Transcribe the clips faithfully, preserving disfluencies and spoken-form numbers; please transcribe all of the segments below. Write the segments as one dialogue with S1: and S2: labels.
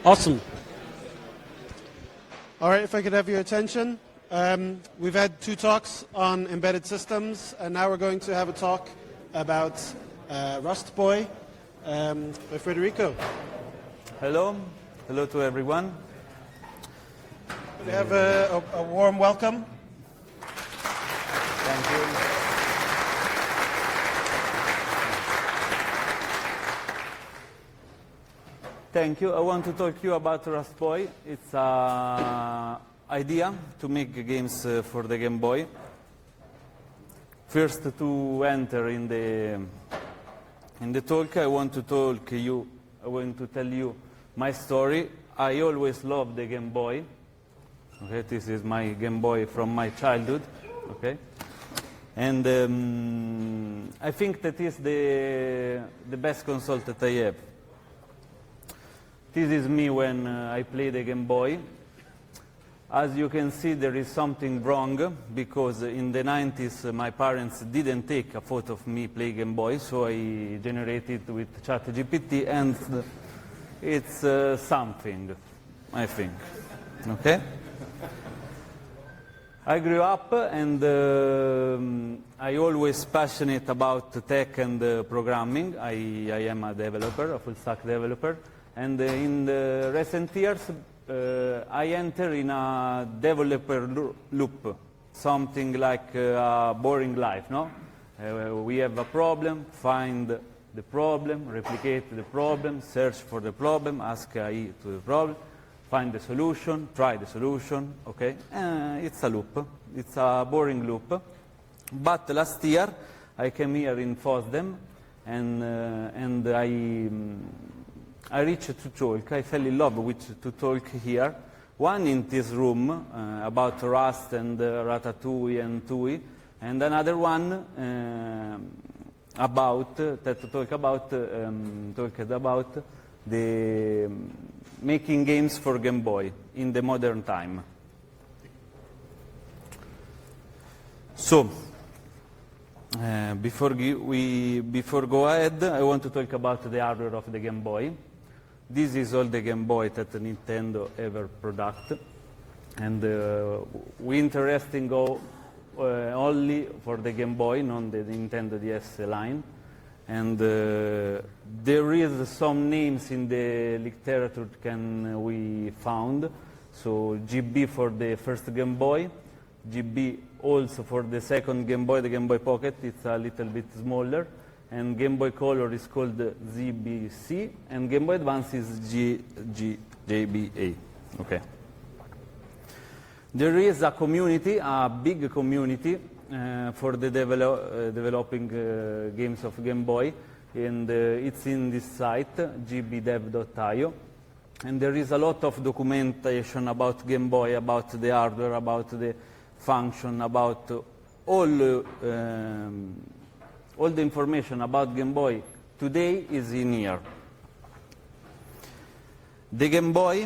S1: Awesome.
S2: All right, if I could have your attention. Um, we've had two talks on embedded systems, and now we're going to have a talk about uh, Rust Boy um, by Federico.
S3: Hello. Hello to everyone.
S2: We have a, a, a warm welcome.
S3: Thank you. Thank you. I want to talk to you about Rust Boy. It's an idea to make games uh, for the Game Boy. First, to enter in the in the talk, I want to talk you. I want to tell you my story. I always loved the Game Boy. Okay, this is my Game Boy from my childhood. Okay, and um, I think that is the the best console that I have. This is me when uh, I play the Game Boy. As you can see, there is something wrong, because in the nineties uh, my parents didn't take a photo of me playing Game Boy, so I generated with ChatGPT, and uh, it's uh, something, I think. Okay? I grew up, and uh, I always passionate about tech and uh, programming. I, I am a developer, a full-stack developer. And uh, in the recent years, uh, I enter in a developer loop, something like uh, a boring life, no? Uh, we have a problem, find the problem, replicate the problem, search for the problem, ask A I to the problem, find the solution, try the solution, okay? Uh, it's a loop, it's a boring loop. But last year, I came here in FOSDEM, and, uh, and I... Um, I reached to talk, I fell in love with to talk here. One in this room uh, about Rust and uh, Ratatouille and Tui, and another one uh, about uh, that talk about uh, um, talked about the um, making games for Game Boy in the modern time. So uh, before we before go ahead, I want to talk about the hardware of the Game Boy. This is all the Game Boy that Nintendo ever product, and uh, we interesting go uh, only for the Game Boy, not the Nintendo D S line. And uh, there is some names in the literature can we found. So G B for the first Game Boy, G B also for the second Game Boy, the Game Boy Pocket. It's a little bit smaller. And Game Boy Color is called Z B C, and Game Boy Advance is G G J B A. Okay. There is a community, a big community, uh, for the develop, uh, developing uh, games of Game Boy, and uh, it's in this site, g b dev dot i o. And there is a lot of documentation about Game Boy, about the hardware, about the function, about all uh, um, all the information about Game Boy today is in here. The Game Boy,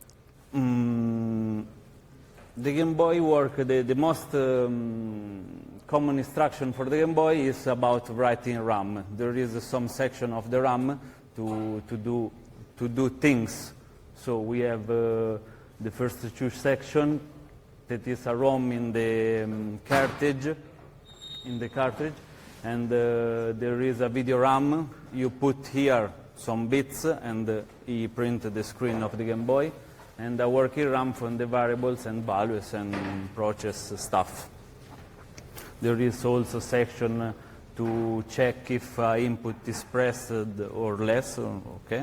S3: um, the Game Boy work, the, the most um, common instruction for the Game Boy is about writing RAM. There is some section of the RAM to, to, do, to do things. So we have uh, the first two section, that is a ROM in the um, cartridge, in the cartridge. And uh, there is a video RAM. You put here some bits, and uh, he print the screen of the Game Boy, and a working RAM from the variables and values and process stuff. There is also section to check if uh, input is pressed or less. Okay.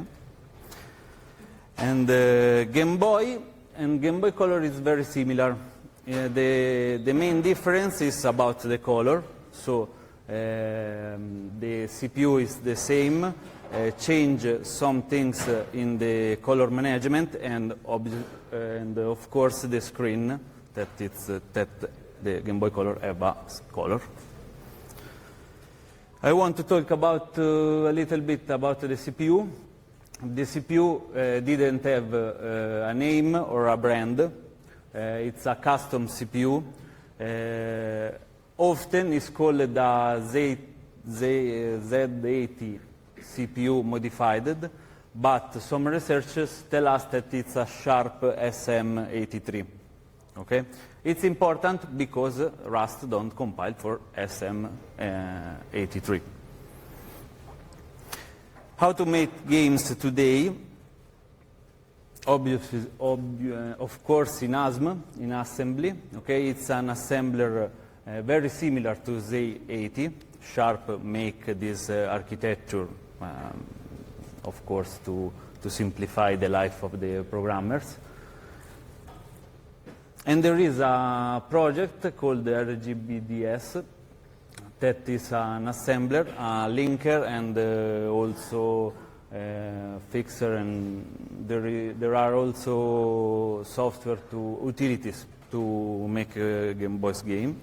S3: And uh, Game Boy and Game Boy Color is very similar. Uh, the the main difference is about the color. So. Um, the C P U is the same, uh, change some things uh, in the color management, and, ob uh, and uh, of course the screen that it's uh, that the Game Boy Color have a color. I want to talk about uh, a little bit about the C P U. The C P U uh, didn't have uh, a name or a brand. Uh, it's a custom C P U. Uh, often it's called a Z eighty C P U modified, but some researchers tell us that it's a sharp S M eighty-three. Okay? It's important because Rust don't compile for S M eighty-three. How to make games today? Obviously, obvi- uh, of course, in A S M, in assembly. Okay, it's an assembler uh, very similar to Z eighty. Sharp make this uh, architecture, um, of course, to to simplify the life of the programmers. And there is a project called R G B D S that is an assembler, a linker, and uh, also uh, fixer, and there, I- there are also software to utilities to make a Game Boy's game.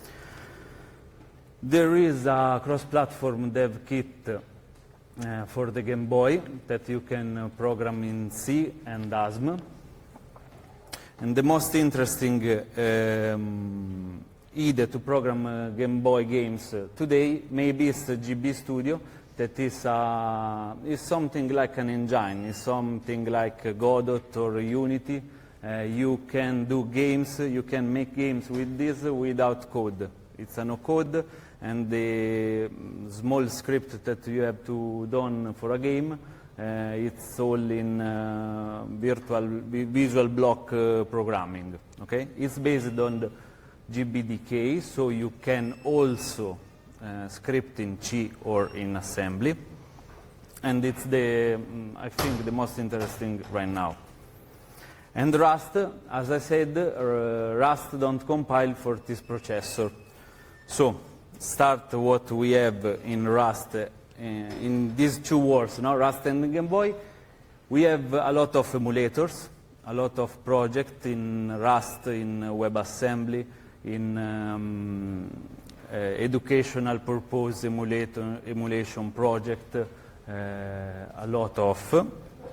S3: There is a cross-platform dev kit uh, for the Game Boy that you can uh, program in C and A S M. And the most interesting uh, um, I D E to program uh, Game Boy games uh, today maybe is the G B Studio, that is, uh, is something like an engine, is something like uh, Godot or Unity. Uh, you can do games, you can make games with this without code. It's a no code, and the mm, small script that you have to done for a game, uh, it's all in uh, virtual vi- visual block uh, programming. Okay, it's based on the G B D K, so you can also uh, script in C or in assembly, and it's the mm, I think the most interesting right now. And Rust, as I said, uh, Rust don't compile for this processor. So, start what we have in Rust, uh, in these two worlds, no? Rust and Game Boy. We have a lot of emulators, a lot of projects in Rust, in WebAssembly, in um, uh, educational purpose emulator, emulation project, uh, a lot of.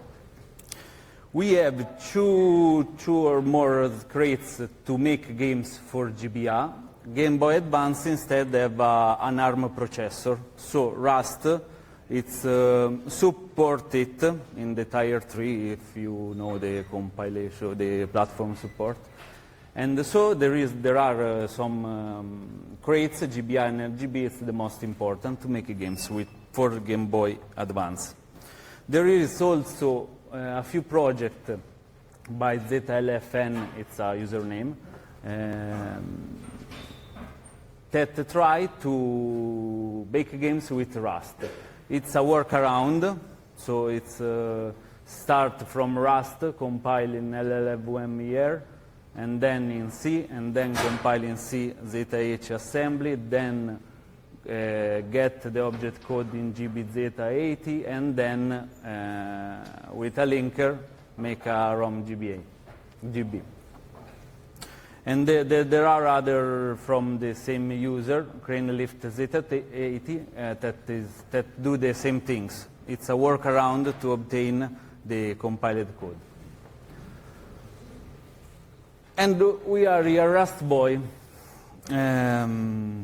S3: We have two, two or more crates to make games for G B A. Game Boy Advance instead have uh, an ARM processor. So Rust, it's uh, supported in the tier three if you know the compilation, the platform support. And so there is, there are uh, some um, crates, G B A and R G B is the most important to make games with for Game Boy Advance. There is also uh, a few projects by Z L F N, it's a username, um, that try to make games with Rust. It's a workaround, so it's uh, start from Rust, compile in L L V M here, and then in C, and then compile in C Z H assembly, then uh, get the object code in G B Z eighty, and then uh, with a linker make a ROM G B A, G B. And the, the, there are other from the same user, CraneLift Z eighty, uh, that, is, that do the same things. It's a workaround to obtain the compiled code. And we are here, Rust Boy. Um,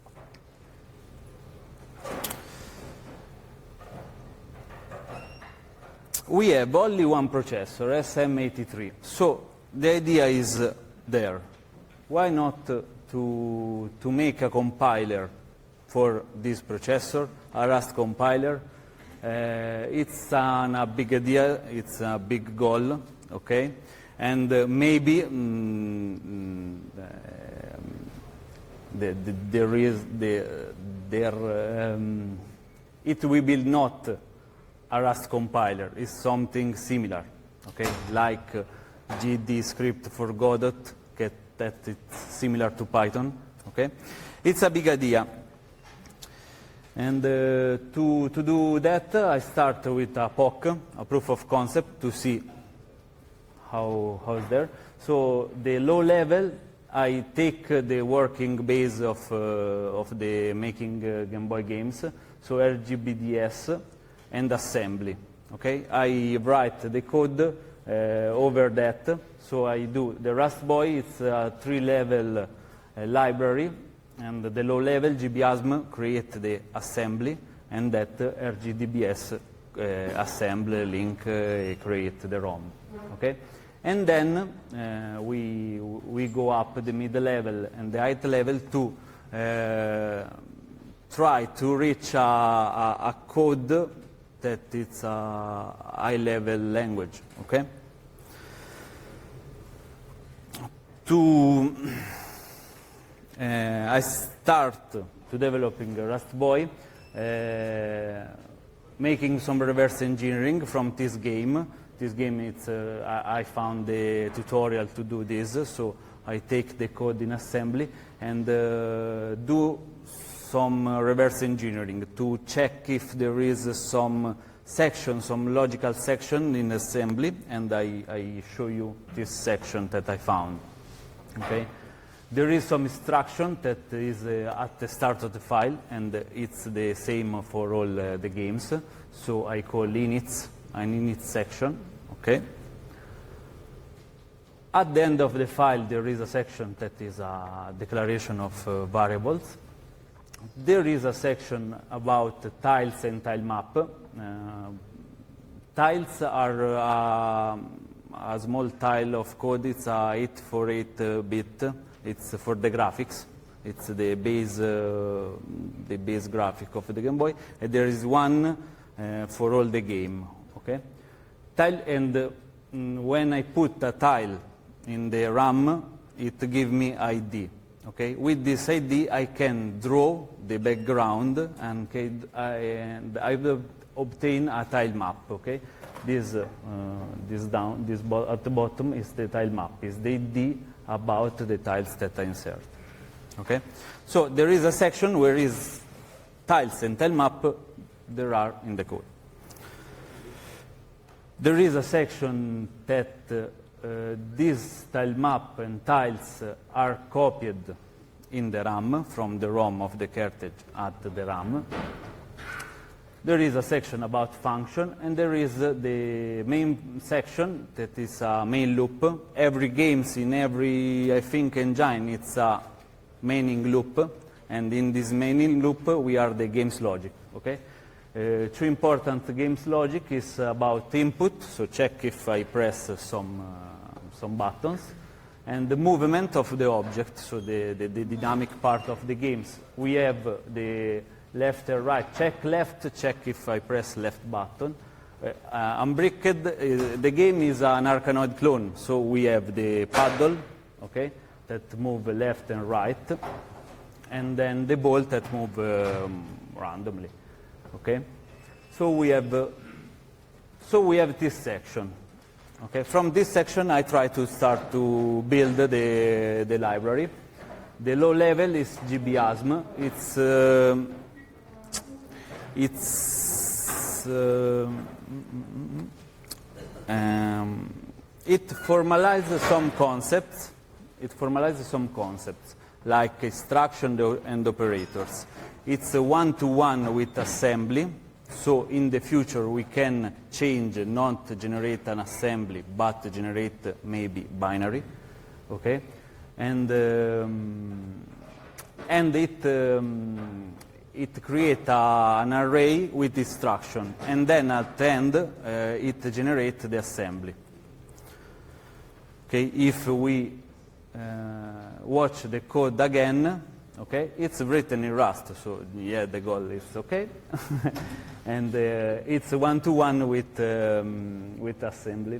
S3: we have only one processor, S M eighty-three. So the idea is uh, there. Why not uh, to, to make a compiler for this processor, a Rust compiler? Uh, it's an, a big idea, it's a big goal, okay? And uh, maybe mm, mm, um, the, the, there is the, there, um, it will be not a Rust compiler, it's something similar, okay? Like uh, G D script for Godot, that, that it's similar to Python, okay? It's a big idea. And uh, to, to do that, uh, I start with a P O C, a proof of concept, to see how, how is there. So the low level, I take uh, the working base of, uh, of the making uh, Game Boy games, so R G B D S and assembly, okay? I write the code uh, over that, so I do the Rust Boy, it's a three-level uh, library, and the low level G B A S M create the assembly, and that uh, R G B D S uh, assemble, link, uh, create the ROM. Okay? And then uh, we, we go up the mid level and the height level to uh, try to reach a, a, a code that it's a high level language. Okay? To uh, I start to developing Rust Boy, uh, making some reverse engineering from this game. This game, it's, uh, I, I found the tutorial to do this, so I take the code in assembly and uh, do some uh, reverse engineering to check if there is uh, some section, some logical section in assembly, and I, I show you this section that I found. Okay? There is some instruction that is uh, at the start of the file, and it's the same for all uh, the games. So I call inits, an init section. Okay? At the end of the file, there is a section that is a declaration of uh, variables. There is a section about tiles and tile map. Uh, tiles are uh, a small tile of code. It's a eight forty-eight bit. It's for the graphics. It's the base, uh, the base graphic of the Game Boy. And there is one uh, for all the game. Okay, tile, and uh, when I put a tile in the RAM, it gives me I D. Okay, with this I D, I can draw the background, and, okay, I, and I will obtain a tile map. Okay. This, uh, this down, this bo at the bottom is the tile map, is the I D about the tiles that I insert. Okay? So there is a section where is tiles and tile map, there are in the code. There is a section that uh, uh, this tile map and tiles uh, are copied in the RAM from the ROM of the cartridge at the RAM. There is a section about function, and there is uh, the main section that is a main loop. Every games in every, I think, engine, it's a maining loop, and in this maining loop we are the games logic. Okay, uh, two important games logic is about input, so check if I press some uh, some buttons, and the movement of the object, so the, the the dynamic part of the games. We have the left or right, check left, check if I press left button. Uh, uh, Unbricked, uh, the game is an Arkanoid clone, so we have the paddle, okay, that move left and right, and then the ball that move um, randomly, okay. So we have, uh, so we have this section, okay. From this section, I try to start to build the the library. The low level is G B A S M. It's uh, It's uh, um, it formalizes some concepts. It formalizes some concepts like instruction and operators. It's a one-to-one with assembly. So in the future we can change, not generate an assembly, but generate maybe binary. Okay, and um, and it. Um, It creates an array with instruction, and then at the end uh, it generates the assembly. Okay, if we uh, watch the code again, okay, it's written in Rust, so yeah, the goal is okay, and uh, it's one to one with um, with assembly.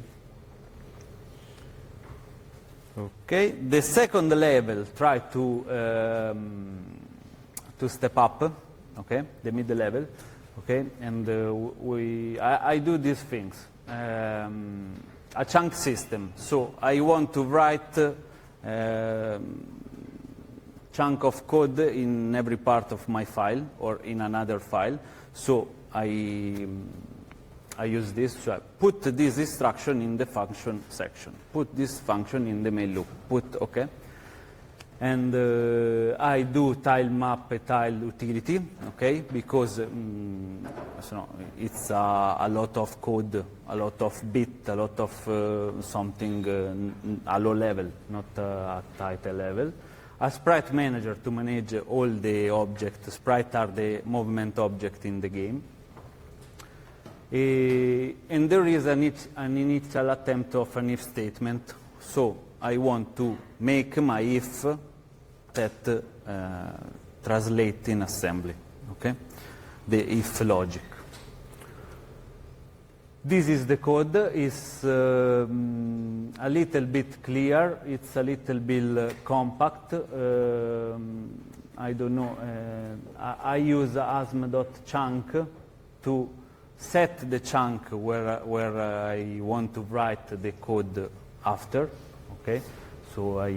S3: Okay, the second level try to um, to step up, okay, the middle level, okay, and uh, we, I, I do these things. Um, a chunk system, so I want to write uh, chunk of code in every part of my file or in another file, so I, I use this, so I put this instruction in the function section, put this function in the main loop, put, okay. And uh, I do tile map a tile utility, okay, because um, so it's uh, a lot of code, a lot of bit, a lot of uh, something uh, a low level, not uh, at high level. A sprite manager to manage all the objects. Sprite are the movement object in the game. Eh, and there is an, it- an initial attempt of an if statement. So I want to make my if that uh, translate in assembly, okay? The if logic. This is the code. It's um, a little bit clear. It's a little bit uh, compact. Um, I don't know. Uh, I, I use asm.chunk to set the chunk where where I want to write the code after. Okay, so I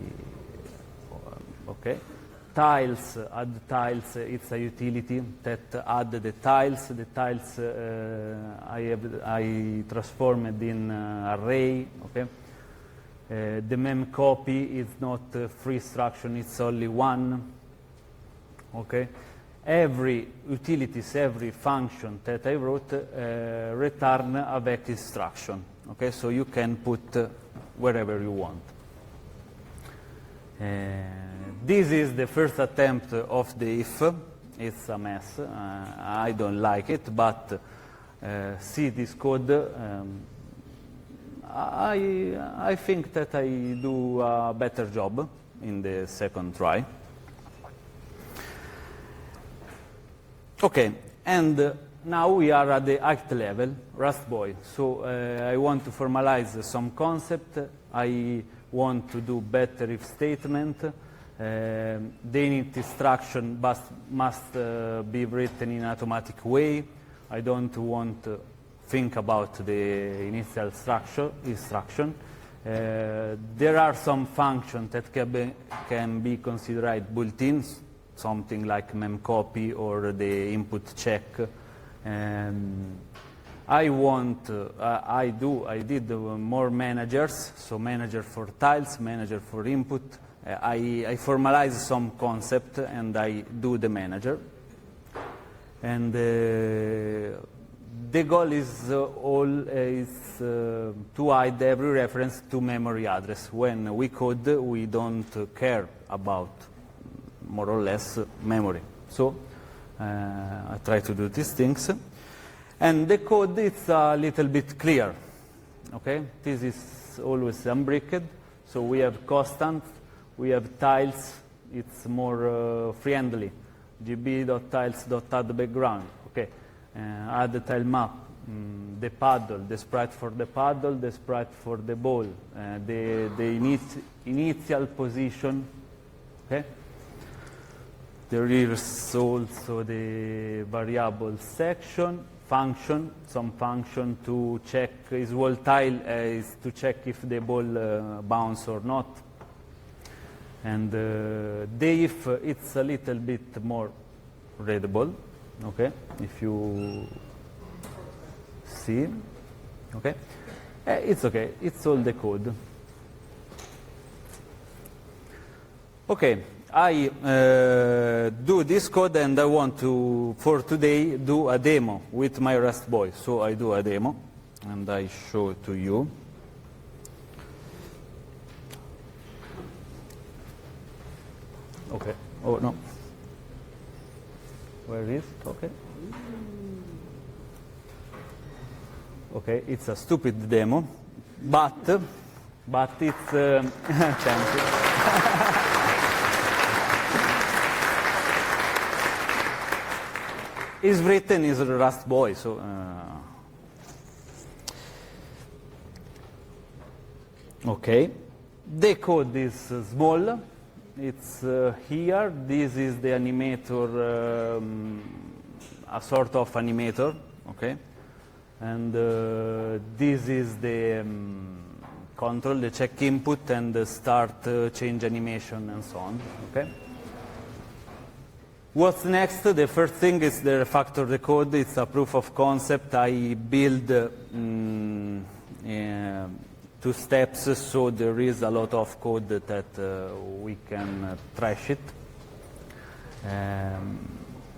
S3: okay. Tiles, add tiles, it's a utility that add the tiles. The tiles uh, I, have, I transformed in uh, array, okay? Uh, the mem copy is not uh, free instruction, it's only one, okay? Every utilities, every function that I wrote uh, return avec instruction, okay? So you can put uh, wherever you want. Uh, This is the first attempt of the if. It's a mess. Uh, I don't like it, but uh, see this code. Um, I, I think that I do a better job in the second try. Okay, and uh, now we are at the act level, Rust Boy. So uh, I want to formalize some concept. I want to do better if statement. Uh, the init instruction must, must uh, be written in automatic way. I don't want to think about the initial structure, instruction. Uh, there are some functions that can be, can be considered built-in, something like memcopy or the input check. Um, I want, uh, I do, I did uh, more managers, so manager for tiles, manager for input. I, I formalize some concept and I do the manager. And uh, the goal is uh, all uh, is uh, to hide every reference to memory address. When we code, we don't uh, care about more or less uh, memory. So uh, I try to do these things. And the code is a little bit clear. Okay, this is always unbricked. So we have constant. We have tiles, it's more uh, friendly. gb.tiles.add background, okay. Uh, add the tile map, mm, the paddle, the sprite for the paddle, the sprite for the ball, uh, the, the init initial position, okay. There is also the variable section, function, some function to check is wall tile uh, is to check if the ball uh, bounce or not. And uh, the if, uh, it's a little bit more readable, okay, if you see, okay. Uh, it's okay, it's all the code. Okay, I uh, do this code and I want to, for today, do a demo with my Rust Boy. So I do a demo and I show it to you. Okay. Oh, no. Where is it? Okay. Okay, it's a stupid demo, but, but it's, um, thank you. It's written is a Rust Boy, so, uh, okay. The code is uh, small. It's uh, here. This is the animator, um, a sort of animator, okay? And uh, this is the um, control, the check input, and the start uh, change animation, and so on, okay? What's next? The first thing is the refactor the code. It's a proof of concept. I build um, uh, two steps, so there is a lot of code that uh, we can uh, trash it. Um,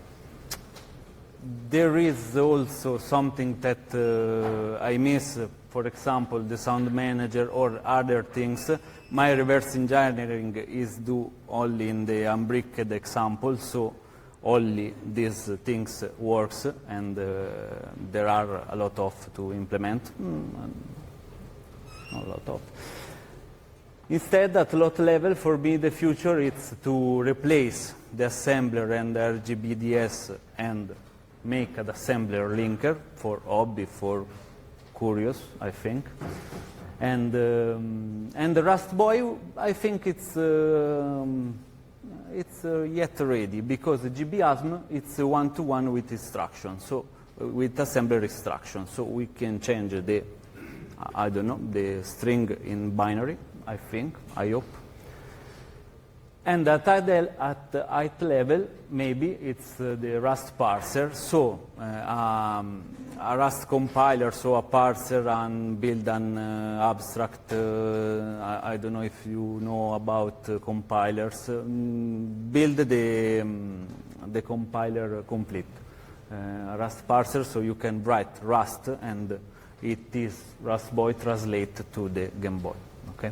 S3: there is also something that uh, I miss, for example, the sound manager or other things. My reverse engineering is do only in the unbricked example, so only these things works, and uh, there are a lot of to implement. Mm, a lot of. Instead, at lot level, for me, the future is to replace the assembler and the R G B D S and make an assembler linker for hobby, for curious, I think. And um, and the Rust Boy, I think it's um, it's uh, yet ready, because the G B A S M it's a one-to-one with instruction, so uh, with assembler instruction, so we can change the I don't know the string in binary. I think, I hope. And at at the height level, maybe it's uh, the Rust parser, so uh, um, a Rust compiler, so a parser and build an uh, abstract, uh, I, I don't know if you know about uh, compilers, um, build the, um, the compiler complete. Uh, Rust parser, so you can write Rust and it is Rust Boy translate to the Game Boy. Okay.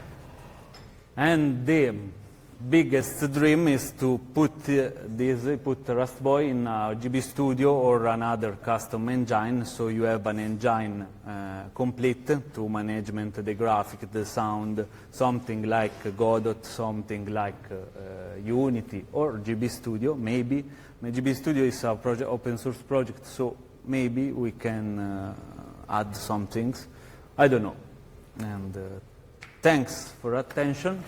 S3: And the biggest dream is to put uh, this, put Rust Boy in a G B Studio or another custom engine, so you have an engine uh, complete to management the graphic, the sound, something like Godot, something like uh, uh, Unity or G B Studio. Maybe G B Studio is a project, open source project, so maybe we can uh, add some things. I don't know. And uh, thanks for attention.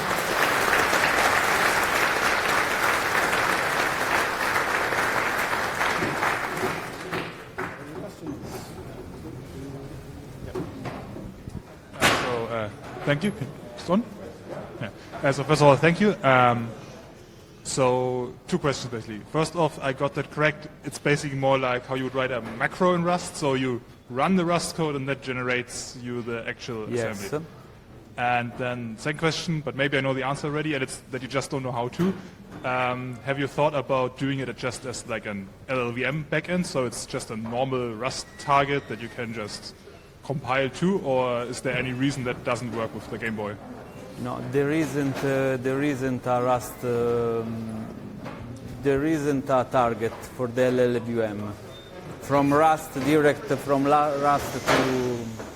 S1: So, uh, thank you. It's on? Yeah. Uh, so first of all, thank you. Um, so two questions basically. First off, I got that correct. It's basically more like how you would write a macro in Rust. So you run the Rust code and that generates you the actual
S3: Yes.
S1: assembly. And then second question, but maybe I know the answer already, and it's that you just don't know how to. Um, have you thought about doing it just as like an L L V M backend, so it's just a normal Rust target that you can just compile to, or is there any reason that doesn't work with the Game Boy?
S3: No, there isn't. Uh, there isn't a Rust. Um, there isn't a target for the L L V M. From Rust direct from la Rust to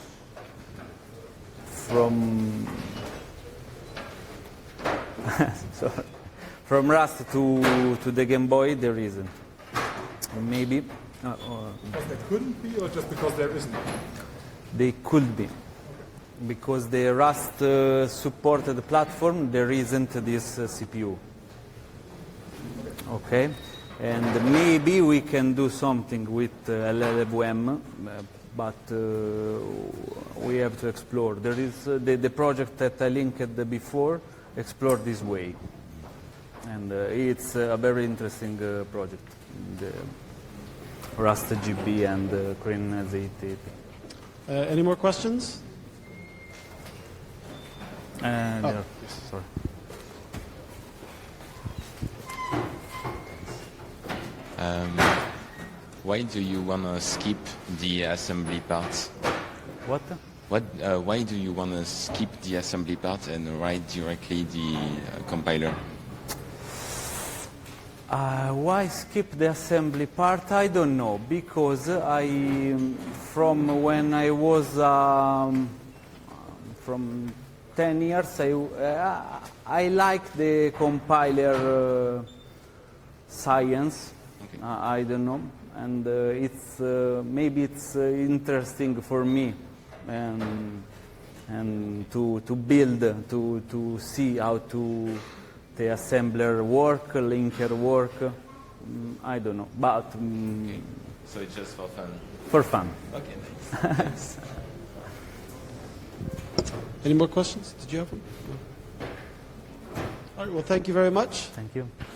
S3: from sorry, from Rust to to the Game Boy there isn't. Maybe uh, or
S1: Because there couldn't be, or just because there isn't?
S3: they could be, because the Rust uh, supported platform there isn't this uh, C P U. Okay. And maybe we can do something with uh, L L V M, uh, but uh, we have to explore. There is uh, the, the project that I linked before, explore this way. And uh, it's uh, a very interesting uh, project, the Rust G B and uh, Crane Z eight.
S2: Uh, any more questions?
S3: And,
S2: Oh.
S3: uh, sorry.
S4: Um, why do you want to skip the assembly part?
S3: What?
S4: What, uh, why do you want to skip the assembly part and write directly the uh, compiler?
S3: Uh, why skip the assembly part? I don't know, because I, from when I was, um, from ten years, I, uh, I like the compiler uh, science.
S4: Okay.
S3: Uh, I don't know, and uh, it's uh, maybe it's uh, interesting for me, and and to to build, to to see how to the assembler work, linker work. Mm, I don't know, but mm,
S4: Okay. So it's just for fun?
S3: for fun.
S4: Okay, nice. Thanks.
S2: Any more questions? Did you have one? No. All right, well, thank you very much.
S3: Thank you.